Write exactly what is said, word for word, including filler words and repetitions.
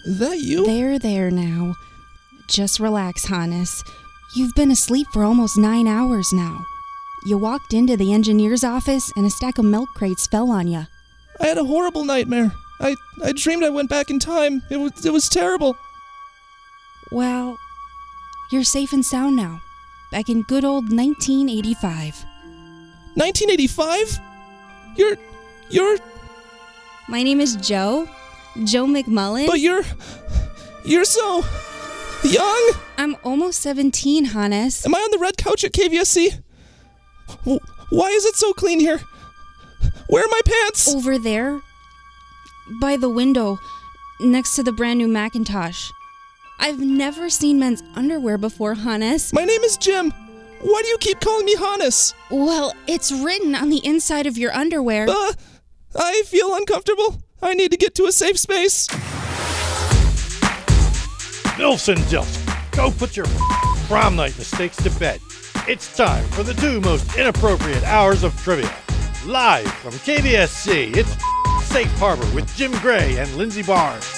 Is that you? There, there now. Just relax, Hannes. You've been asleep for almost nine hours now. You walked into the engineer's office and a stack of milk crates fell on you. I had a horrible nightmare. I, I dreamed I went back in time. It was, it was terrible. Well, you're safe and sound now. Back in good old nineteen eighty-five. nineteen eighty-five? You're... you're... My name is Joe. Joe McMullen. But you're... you're so... young? I'm almost seventeen, Hannes. Am I on the red couch at K V S C? Why is it so clean here? Where are my pants? Over there. By the window, next to the brand new Macintosh. I've never seen men's underwear before, Hannes. My name is Jim. Why do you keep calling me Hannes? Well, it's written on the inside of your underwear. Uh, I feel uncomfortable. I need to get to a safe space. Milfs and Dilfs, go put your prom night mistakes to bed. It's time for the two most inappropriate hours of trivia. Live from K V S C, it's Safe Harbor with Jim Gray and Lindsey Barnes.